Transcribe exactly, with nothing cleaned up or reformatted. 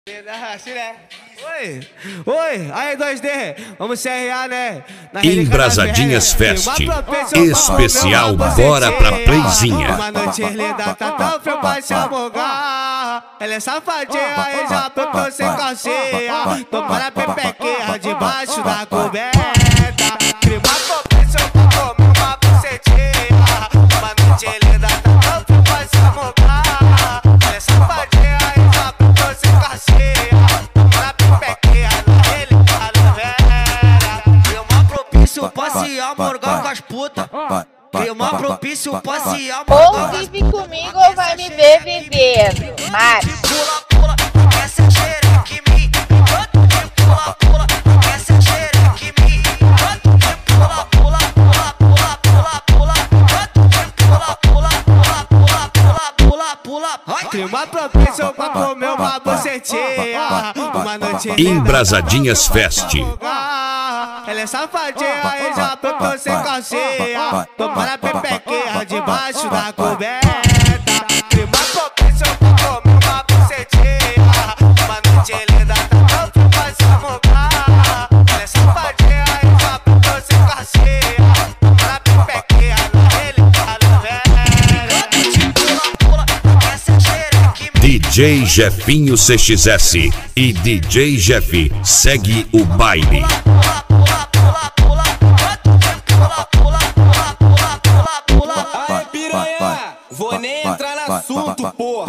Oi, oi, aí dois D, vamos C R A, né? Embrasadinhas Fest, especial Bora Pra Playzinha. Uma noite linda, tá tão frio pra se amogar. Ela é safadinha e já botou sem calcinha. Toma na pepequinha debaixo da coberta. Crima propício pra comer uma bucetinha. Uma noite linda, tá tão frio pra se amogar. Ela é safadinha e já botou sem calcinha. Toma na pepequinha ele tá na vera. Crima propício pra se amorgar com as putas. Clima propício pra se amorgar. Ou vive comigo ou vai me ver vivendo. Mas pula, pula, quer ser xereque em mim. Pula, pula, quer ser xereque em mim. Pula, pula, pula, pula, pula, pula. Pula, pula, pula, pula, pula, pula, pula. Clima propício pra comer uma bucetinha. Uma noite Embrasadinhas Fest. Ela é safadinha e já botou sem calcinha. Toma na pepequinha debaixo da coberta. Clima propício pra comer uma bucetinha. Uma noite linda, tá tão frio pra se amogar. Ela é safadinha e já botou sem calcinha. Toma na pepequinha ele tá na vera. Pula, pula, quer ser xereque em mim. D J Jefinho C X S e D J Jeff segue o baile. Pula, pula,